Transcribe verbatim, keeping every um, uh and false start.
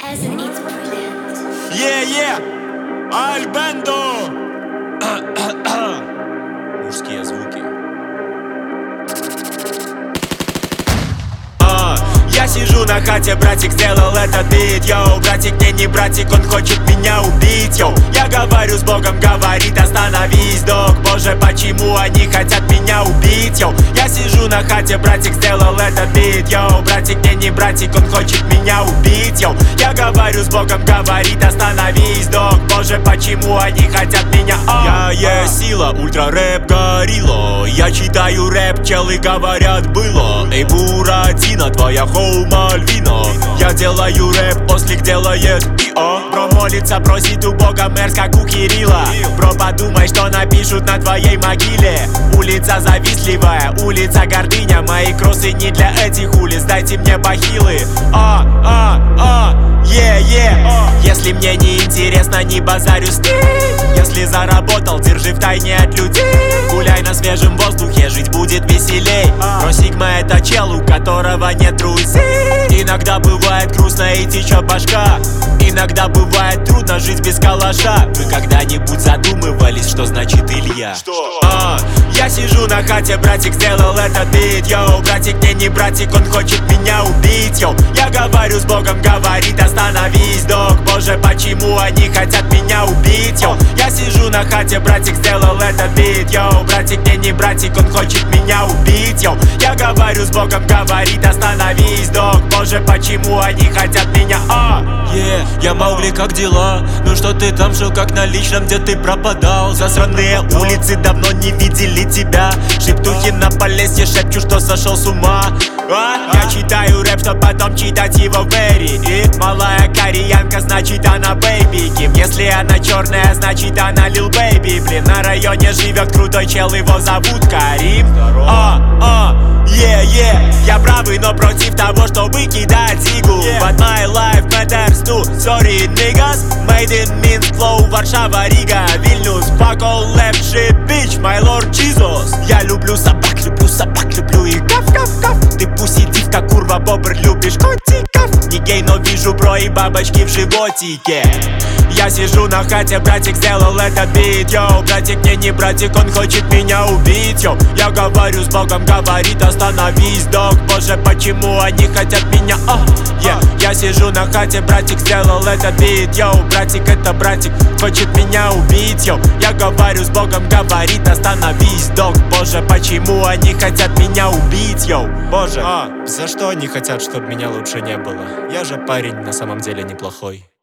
Yeah, yeah! Альбендо! Мужские звуки. А, я сижу на хате, братик сделал этот бит. Йоу, братик, не не братик, он хочет меня убить. Йоу, я говорю с Богом, говорит, остановись, дог. Боже, почему они хотят меня убить? Йоу, я сижу на хате, братик сделал этот бит. Йоу, братик, не не братик, он хочет меня убить. Йоу, я говорю с Богом, говорит, остановись, дог. Боже, почему они хотят меня? Я есть сила, ультра рэп горилла. Я читаю рэп, челы говорят было. Эй, Буратино, твоя хоу Мальвина. Я делаю рэп, ослик делает и-о. Бро молится, просит у Бога мерз, как у Кирилла. Бро, подумай, что напишут на твоей могиле. Улица завистливая, улица гордыня. Мои кроссы не для этих улиц, дайте мне бахилы. А, а, а, е, е. Если мне не интересно, не базарю с ней. Если заработал, держи в тайне от людей. Гуляй на свежем воздухе, жить будет веселей. Про Сигма это чел, у которого нет друзей. Иногда бывает грустно и течет башка. Иногда бывает трудно жить без калаша. Вы когда-нибудь задумывались, что значит Илья? Что? А, я сижу на хате, братик сделал этот бит. Йоу, братик, не не братик, он хочет меня убить. Йоу, я говорю с Богом, говорит, остановись, дог. Боже, почему они хотят меня убить? Йоу, я сижу на хате, братик сделал этот бит. Йоу, братик, не не братик, он хочет меня убить. Йоу, я говорю с Богом, говорит, остановись, дог. Боже, почему они хотят меня? А, yeah. Я Маугли, как дела? Ну что ты там жил, как на личном, где ты пропадал? Засранные улицы давно не видели тебя. Шептухи на Полесье шепчут, что сошел с ума. А? Я читаю рэп, чтоб потом читать его в Мэри. И малая кореянка, значит она бэйби Ким. Если она черная, значит она Лил Бэйби. Блин, на районе живет крутой чел, его зовут Карим. А, а, е, е. Я правый, но против того, чтобы кидать зигу. But my life matters too. Sorry, niggas. Made in Minsk, flow, Варшава, Рига, Вильнюс. Fuck all left shit, bitch, my lord Jesus. Я люблю собак, люблю собак, люблю их. Каф, каф, каф. Ты пусидивка, курва, бобр, любишь котиков. Не гей, но вижу бро и бабочки в животике. Я сижу на хате, братик сделал этот бит. Йоу, братик, не не братик, он хочет меня убить. Йоу, я говорю с Богом, говорит, остановись, дог. Боже, почему они хотят меня? А, yeah. Я сижу на хате, братик сделал этот бит. Йоу, братик, это братик, хочет меня убить. Йоу, я говорю с Богом, говорит, остановись, дог. Боже, почему они хотят меня убить? Йоу, боже, А, за что они хотят, чтобы меня лучше не было? Я же парень на самом деле неплохой.